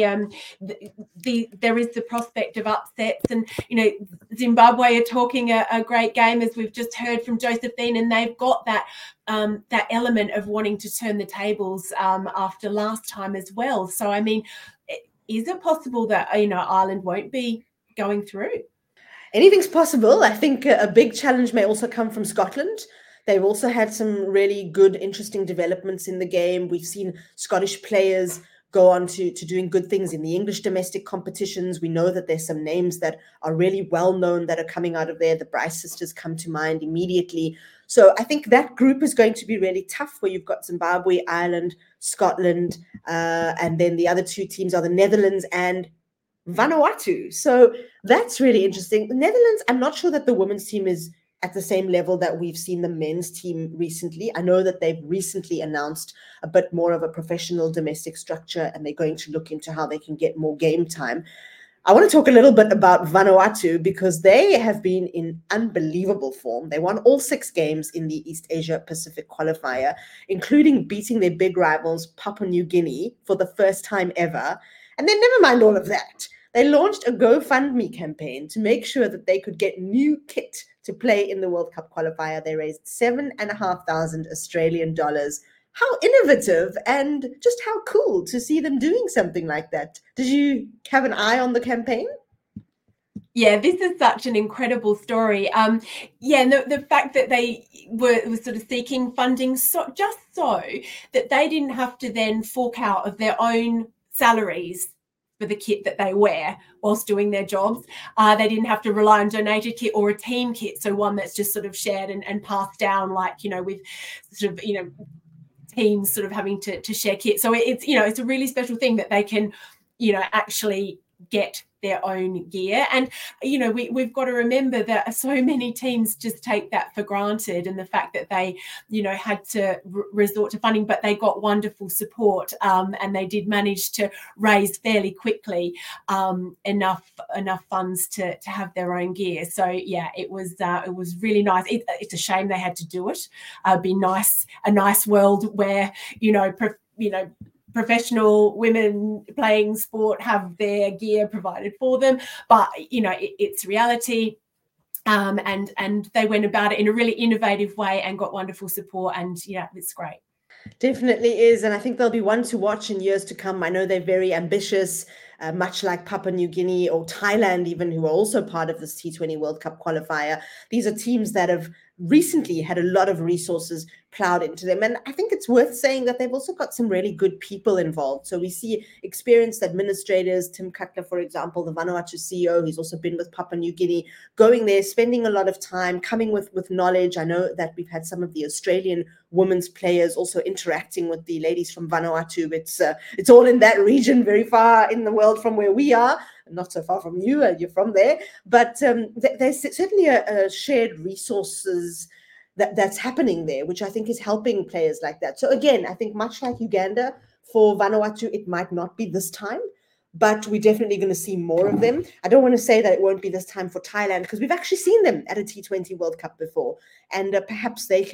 there is the prospect of upsets. And, you know, Zimbabwe are talking a great game, as we've just heard from Josephine, and they've got that that element of wanting to turn the tables after last time as well. So, I mean, is it possible that, you know, Ireland won't be going through? Anything's possible. I think a big challenge may also come from Scotland. They've also had some really good, interesting developments in the game. We've seen Scottish players go on to doing good things in the English domestic competitions. We know that there's some names that are really well known that are coming out of there. The Bryce sisters come to mind immediately. So I think that group is going to be really tough, where you've got Zimbabwe, Ireland, Scotland, and then the other two teams are the Netherlands and Vanuatu. So that's really interesting. The Netherlands, I'm not sure that the women's team is at the same level that we've seen the men's team recently. I know that they've recently announced a bit more of a professional domestic structure, and they're going to look into how they can get more game time. I want to talk a little bit about Vanuatu because they have been in unbelievable form. They won all 6 games in the East Asia Pacific qualifier, including beating their big rivals, Papua New Guinea, for the first time ever. And then never mind all of that. They launched a GoFundMe campaign to make sure that they could get new kit to play in the World Cup qualifier. They raised $7,500 Australian dollars. How innovative and just how cool to see them doing something like that. Did you have an eye on the campaign? Yeah, this is such an incredible story. The fact that they were sort of seeking funding so that they didn't have to then fork out of their own salaries for the kit that they wear whilst doing their jobs. They didn't have to rely on donated kit or a team kit, so one that's just sort of shared and passed down, like, you know, with sort of, you know, teams sort of having to share kit. So it's, you know, it's a really special thing that they can, you know, actually get their own gear. And, you know, we've got to remember that so many teams just take that for granted, and the fact that they, you know, had to resort to funding, but they got wonderful support, and they did manage to raise fairly quickly enough funds to have their own gear. So yeah, it was really nice. It's a shame they had to do it. It'd be a nice world where, professional women playing sport have their gear provided for them, but you know, it's reality. And they went about it in a really innovative way and got wonderful support, and yeah, it's great. Definitely is, and I think they'll be one to watch in years to come. I know they're very ambitious, much like Papua New Guinea or Thailand even, who are also part of this T20 World Cup qualifier. These are teams that have recently had a lot of resources plowed into them. And I think it's worth saying that they've also got some really good people involved. So we see experienced administrators, Tim Cutler, for example, the Vanuatu CEO, who's also been with Papua New Guinea, going there, spending a lot of time, coming with knowledge. I know that we've had some of the Australian women's players also interacting with the ladies from Vanuatu. It's all in that region, very far in the world from where we are. Not so far from you, you're from there. But there's certainly a shared resources that's happening there, which I think is helping players like that. So again, I think much like Uganda, for Vanuatu, it might not be this time, but we're definitely going to see more of them. I don't want to say that it won't be this time for Thailand, because we've actually seen them at a T20 World Cup before, and perhaps they can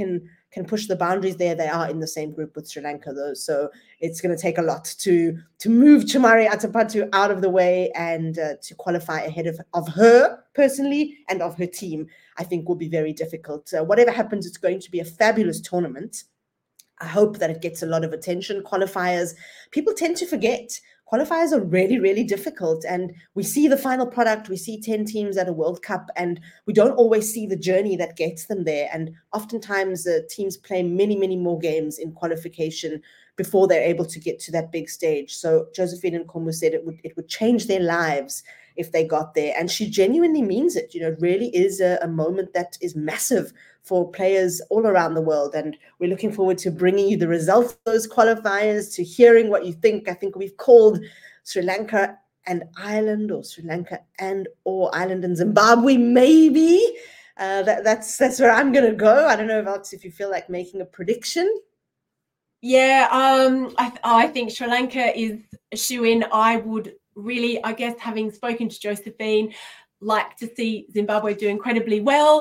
can push the boundaries there. They are in the same group with Sri Lanka, though, so it's going to take a lot to move Chamari Atapattu out of the way and to qualify ahead of her personally and of her team. I think will be very difficult. Whatever happens, it's going to be a fabulous tournament. I hope that it gets a lot of attention. Qualifiers, people tend to forget. Qualifiers are really, really difficult. And we see the final product. We see 10 teams at a World Cup, and we don't always see the journey that gets them there. And oftentimes teams play many, many more games in qualification before they're able to get to that big stage. So Josephine Nkomo said it would change their lives if they got there. And she genuinely means it. You know, it really is a moment that is massive for players all around the world. And we're looking forward to bringing you the results of those qualifiers, to hearing what you think. I think we've called Sri Lanka and Ireland, or Sri Lanka or Ireland and Zimbabwe, maybe. That's where I'm going to go. I don't know, Alex, if you feel like making a prediction. Yeah, I think Sri Lanka is a shoo-in. I would really, I guess, having spoken to Josephine, like to see Zimbabwe do incredibly well.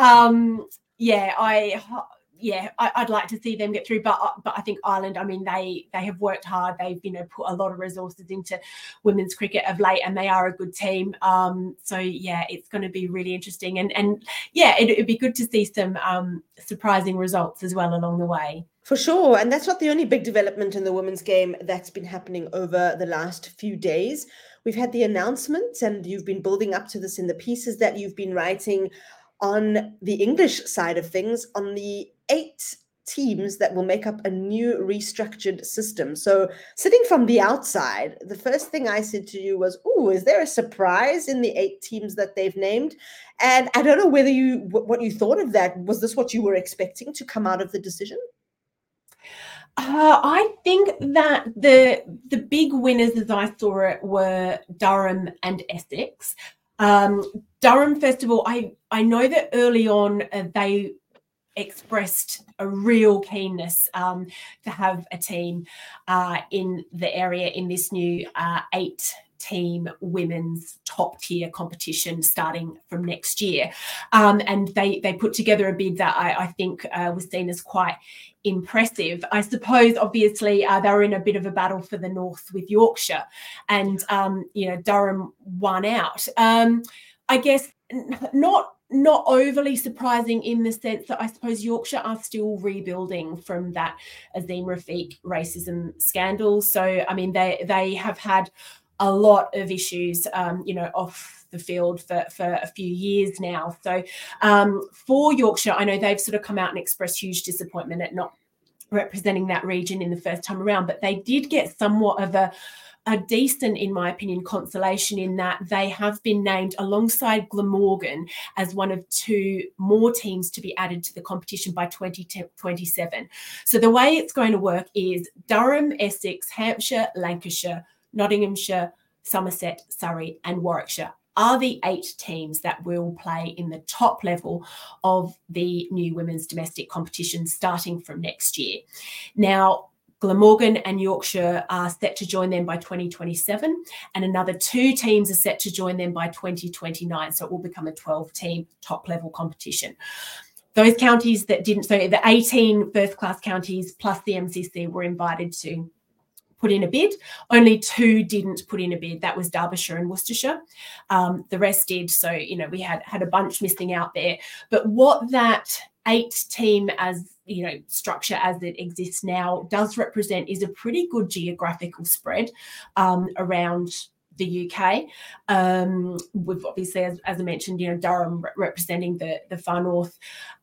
I'd like to see them get through, but I think Ireland, I mean, they have worked hard. They've, put a lot of resources into women's cricket of late, and they are a good team. So yeah, it's going to be really interesting, and yeah, it'd be good to see some surprising results as well along the way. For sure. And that's not the only big development in the women's game that's been happening over the last few days. We've had the announcement, and you've been building up to this in the pieces that you've been writing on the English side of things, on the 8 teams that will make up a new restructured system. So sitting from the outside, the first thing I said to you was, is there a surprise in the 8 teams that they've named? And I don't know whether what you thought of that. Was this what you were expecting to come out of the decision? I think that the big winners, as I saw it, were Durham and Essex. Durham, first of all, I know that early on they expressed a real keenness to have a team in the area in this new 8-team women's top tier competition starting from next year. And they put together a bid that I think was seen as quite impressive. I suppose, obviously, they were in a bit of a battle for the north with Yorkshire, and Durham won out. I guess not overly surprising in the sense that I suppose Yorkshire are still rebuilding from that Azim Rafiq racism scandal. So, I mean, they have had a lot of issues, off the field for a few years now. So for Yorkshire, I know they've sort of come out and expressed huge disappointment at not representing that region in the first time around, but they did get somewhat of a decent, in my opinion, consolation in that they have been named alongside Glamorgan as one of 2 more teams to be added to the competition by 2027. So the way it's going to work is Durham, Essex, Hampshire, Lancashire, Nottinghamshire, Somerset, Surrey and Warwickshire are the 8 teams that will play in the top level of the new women's domestic competition starting from next year. Now, Glamorgan and Yorkshire are set to join them by 2027, and another 2 teams are set to join them by 2029. So it will become a 12-team top-level competition. Those counties that didn't, so the 18 first-class counties plus the MCC were invited to put in a bid. Only 2 didn't put in a bid. That was Derbyshire and Worcestershire. The rest did. So, we had a bunch missing out there. But what that 8-team structure as it exists now does represent is a pretty good geographical spread around the UK. We've obviously, as I mentioned, Durham representing the far north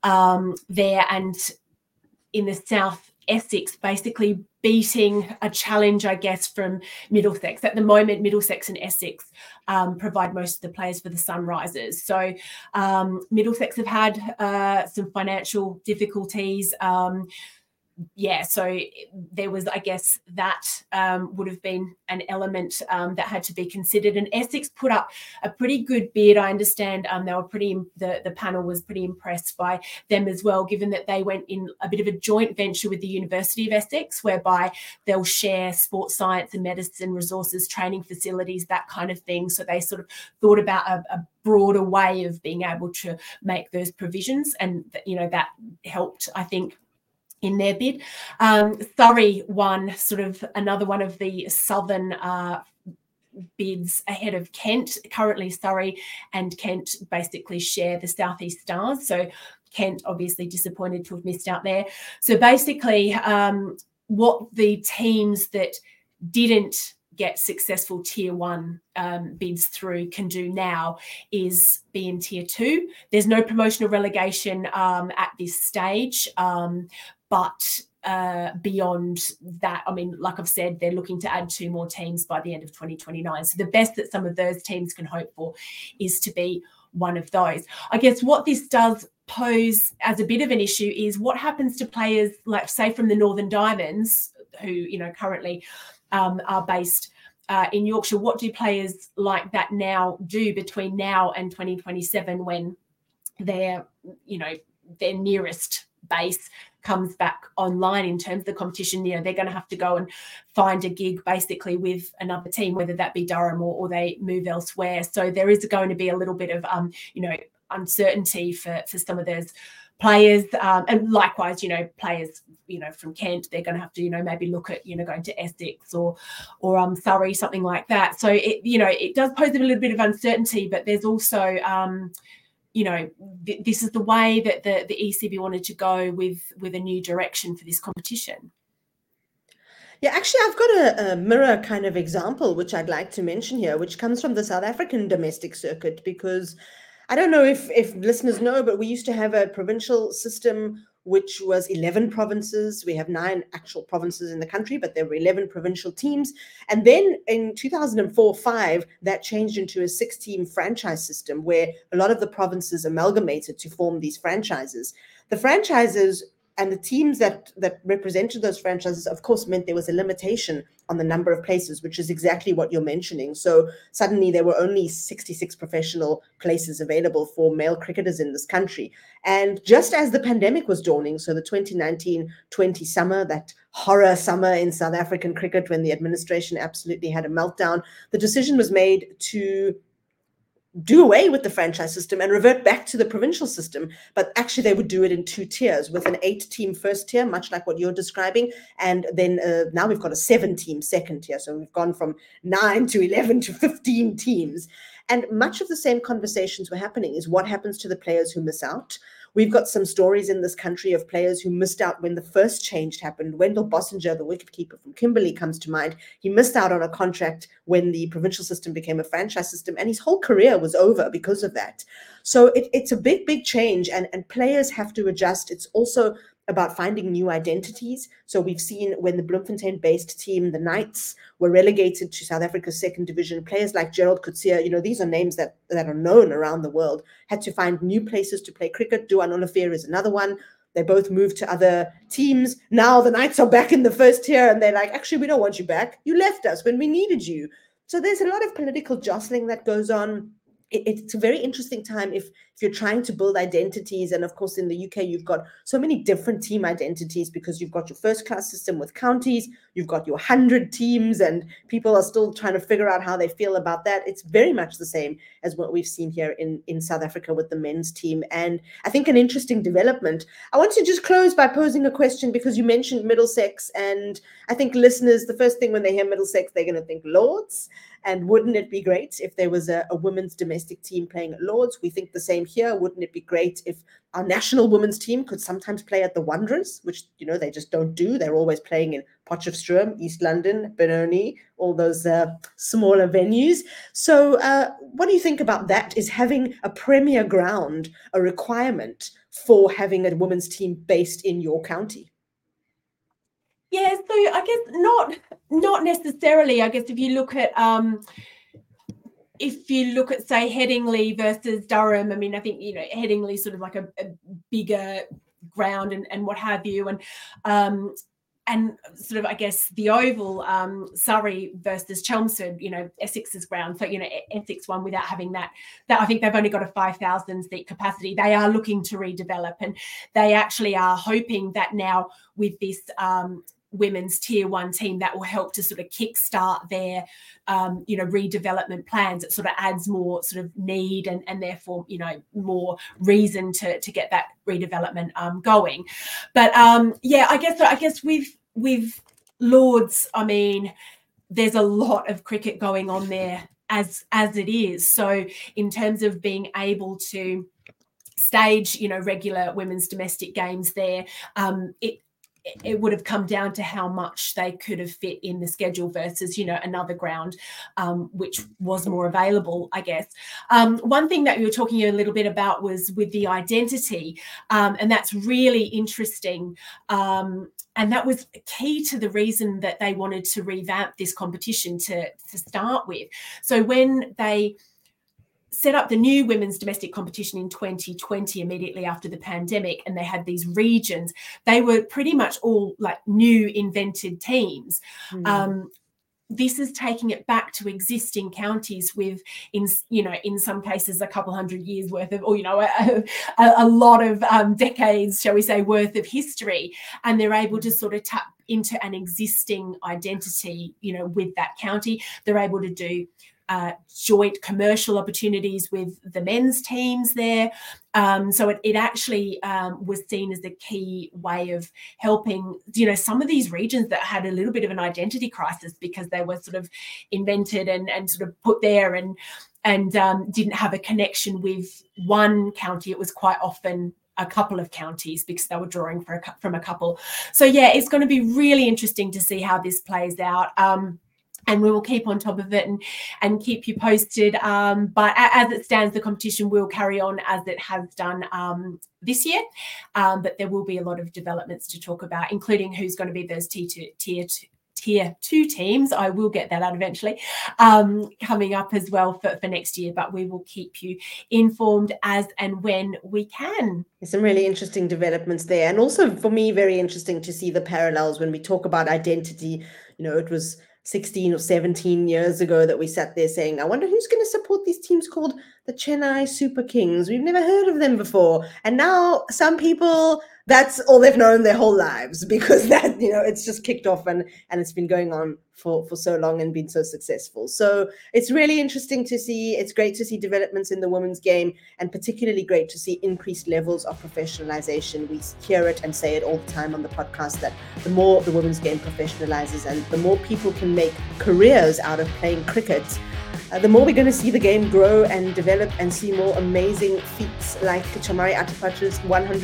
there, and in the south, Essex basically beating a challenge, I guess, from Middlesex. At the moment, Middlesex and Essex provide most of the players for the Sunrisers. So Middlesex have had some financial difficulties. So there was, I guess, that would have been an element that had to be considered. And Essex put up a pretty good bid. I understand they were the panel was pretty impressed by them as well, given that they went in a bit of a joint venture with the University of Essex, whereby they'll share sports science and medicine resources, training facilities, that kind of thing. So they sort of thought about a broader way of being able to make those provisions. And, that helped, I think, in their bid. Surrey won sort of another one of the southern bids ahead of Kent. Currently Surrey and Kent basically share the Southeast Stars, so Kent obviously disappointed to have missed out there. So basically what the teams that didn't get successful tier 1 bids through can do now is be in tier 2. There's no promotion or relegation at this stage, but beyond that, I mean, like I've said, they're looking to add 2 more teams by the end of 2029. So the best that some of those teams can hope for is to be one of those. I guess what this does pose as a bit of an issue is what happens to players, like say from the Northern Diamonds, who, you know, currently are based in Yorkshire. What do players like that now do between now and 2027 when their, you know, their nearest base comes back online in terms of the competition? You know, they're going to have to go and find a gig basically with another team, whether that be Durham or they move elsewhere. So there is going to be a little bit of, you know, uncertainty for some of those players, and likewise, you know, players, you know, from Kent, they're going to have to, you know, maybe look at, you know, going to Essex or Surrey, something like that. So it, you know, it does pose a little bit of uncertainty, but there's also, you know, this is the way that the ECB wanted to go with a new direction for this competition. Yeah, actually, I've got a mirror kind of example, which I'd like to mention here, which comes from the South African domestic circuit, because I don't know if listeners know, but we used to have a provincial system, which was 11 provinces. We have 9 actual provinces in the country, but there were 11 provincial teams. And then in 2004-05, that changed into a 6-team franchise system where a lot of the provinces amalgamated to form these franchises. The franchises and the teams that represented those franchises, of course, meant there was a limitation on the number of places, which is exactly what you're mentioning. So suddenly there were only 66 professional places available for male cricketers in this country. And just as the pandemic was dawning, so the 2019-20 summer, that horror summer in South African cricket when the administration absolutely had a meltdown, the decision was made to do away with the franchise system and revert back to the provincial system. But actually they would do it in 2 tiers, with an 8-team first tier, much like what you're describing. And then now we've got a 7-team second tier. So we've gone from 9 to 11 to 15 teams. And much of the same conversations were happening is what happens to the players who miss out. We've got some stories in this country of players who missed out when the first change happened. Wendell Bossinger, the wicketkeeper from Kimberley, comes to mind. He missed out on a contract when the provincial system became a franchise system, and his whole career was over because of that. So it's a big, big change, and players have to adjust. It's also about finding new identities. So we've seen when the Bloemfontein-based team, the Knights, were relegated to South Africa's 2nd division, players like Gerald Coetzee, you know, these are names that are known around the world, had to find new places to play cricket. Duan Olivier is another one. They both moved to other teams. Now the Knights are back in the first tier, and they're like, actually, we don't want you back. You left us when we needed you. So there's a lot of political jostling that goes on. It's a very interesting time if you're trying to build identities. And of course, in the UK, you've got so many different team identities because you've got your first class system with counties, you've got your 100 teams, and people are still trying to figure out how they feel about that. It's very much the same as what we've seen here in South Africa with the men's team. And I think an interesting development. I want to just close by posing a question, because you mentioned Middlesex, and I think listeners, the first thing when they hear Middlesex, they're going to think Lords. And wouldn't it be great if there was a women's domestic team playing at Lords? We think the same here. Wouldn't it be great if our national women's team could sometimes play at the Wanderers, which, you know, they just don't do. They're always playing in Potchefstroom, East London, Benoni, all those smaller venues. So what do you think about that? Is having a premier ground a requirement for having a women's team based in your county? Yeah, so I guess not necessarily. I guess if you look at say Headingley versus Durham, I mean, I think, you know, Headingley sort of like a bigger ground and what have you, and sort of, I guess, the Oval, Surrey versus Chelmsford, you know, Essex's ground. So, you know, Essex won without having that I think they've only got a 5,000 seat capacity. They are looking to redevelop, and they actually are hoping that now with this women's tier 1 team that will help to sort of kickstart their redevelopment plans. It sort of adds more sort of need and therefore more reason to get that redevelopment going. But I guess with Lords, I mean, there's a lot of cricket going on there as it is. So in terms of being able to stage regular women's domestic games there, it would have come down to how much they could have fit in the schedule versus, another ground, which was more available, I guess. One thing that we were talking a little bit about was with the identity, and that's really interesting. And that was key to the reason that they wanted to revamp this competition to start with. So when they set up the new women's domestic competition in 2020, immediately after the pandemic, and they had these regions, they were pretty much all like new invented teams. This is taking it back to existing counties with, in some cases, a couple hundred years worth of, or, a lot of decades, shall we say, worth of history. And they're able to sort of tap into an existing identity, with that county. They're able to do joint commercial opportunities with the men's teams there. So it actually was seen as a key way of helping, some of these regions that had a little bit of an identity crisis because they were sort of invented and sort of put there and didn't have a connection with one county. It was quite often a couple of counties because they were drawing from a couple. So, yeah, it's going to be really interesting to see how this plays out. And we will keep on top of it and keep you posted. But as it stands, the competition will carry on as it has done this year. But there will be a lot of developments to talk about, including who's going to be those tier 2 teams. I will get that out eventually, coming up as well for next year. But we will keep you informed as and when we can. There's some really interesting developments there. And also for me, very interesting to see the parallels when we talk about identity. It was 16 or 17 years ago that we sat there saying, I wonder who's going to support these teams called the Chennai Super Kings. We've never heard of them before. And now some people, that's all they've known their whole lives because that, it's just kicked off and it's been going on for so long and been so successful. So it's really interesting to see. It's great to see developments in the women's game and particularly great to see increased levels of professionalization. We hear it and say it all the time on the podcast that the more the women's game professionalizes and the more people can make careers out of playing cricket, the more we're going to see the game grow and develop and see more amazing feats like Chamari Atapatru's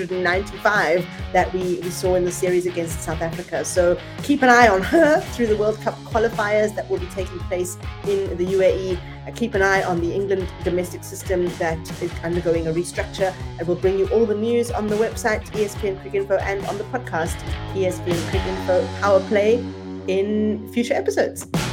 195 that we saw in the series against South Africa. So keep an eye on her through the World Cup qualifiers that will be taking place in the UAE. Keep an eye on the England domestic system that is undergoing a restructure. And we'll bring you all the news on the website, ESPN Cricket Info, and on the podcast, ESPN Cricket Info Power Play, in future episodes.